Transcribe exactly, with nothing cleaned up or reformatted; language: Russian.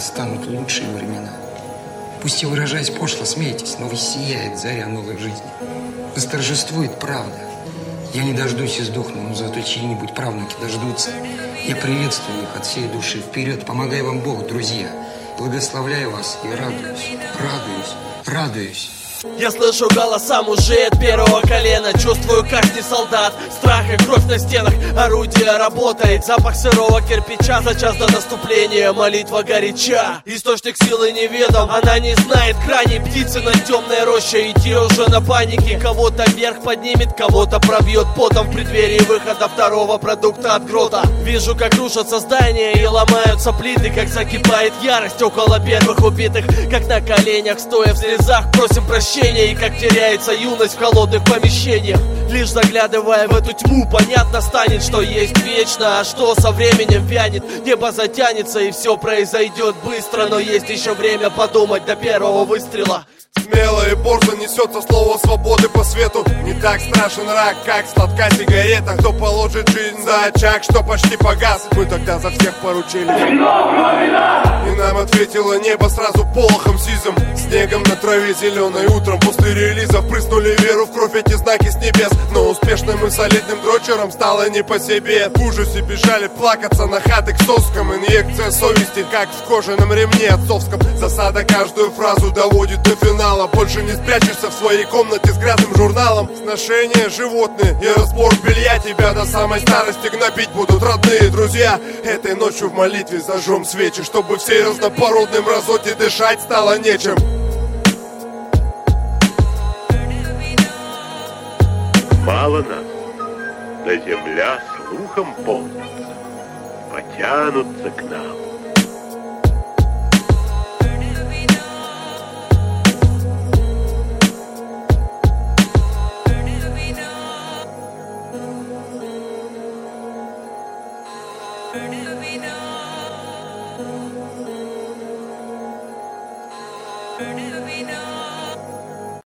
настанут лучшие времена. Пусть и выражаясь пошло, смейтесь, но воссияет заря новой жизни. Восторжествует правда. Я не дождусь и сдохну, но зато чьи-нибудь правнуки дождутся. Я приветствую их от всей души. Вперед, помогай вам Бог, друзья. Благословляю вас и радуюсь, радуюсь, радуюсь. Я слышу голоса мужей от первого колена. Чувствую, как не солдат. Страх и кровь на стенах. Орудие работает. Запах сырого кирпича за час до наступления. Молитва горяча. Источник силы неведом. Она не знает граней. Птицы над темной рощей. Идти уже на панике. Кого-то вверх поднимет, кого-то пробьет потом в преддверии выхода второго продукта от грота. Вижу, как рушатся здания и ломаются плиты. Как закипает ярость около первых убитых. Как на коленях, стоя в слезах, просим прощения. И как теряется юность в холодных помещениях. Лишь заглядывая в эту тьму, понятно станет, что есть вечно, а что со временем вянет. Небо затянется и все произойдет быстро, но есть еще время подумать до первого выстрела. Смело и борзо несется слово свободы по свету. Не так страшен рак, как сладка сигарета. Кто положит жизнь за очаг, что почти погас. Мы тогда за всех поручили. И нам ответило небо сразу полохом сизым. Снегом на траве зеленой утром после релиза впрыснули веру в кровь эти знаки с небес. Но успешным и солидным дрочером стало не по себе. В ужасе бежали плакаться на хаты к соскам. Инъекция совести, как в кожаном ремне отцовском. Засада каждую фразу доводит до финала. Больше не спрячешься в своей комнате с грязным журналом. Сношения животные и разбор белья. Тебя до самой старости гнобить будут родные друзья. Этой ночью в молитве зажжем свечи, чтобы всей разнопородной мразоте дышать стало нечем. Мало нас, да земля слухом полнится, потянутся к нам. Where do we know? Where do we know?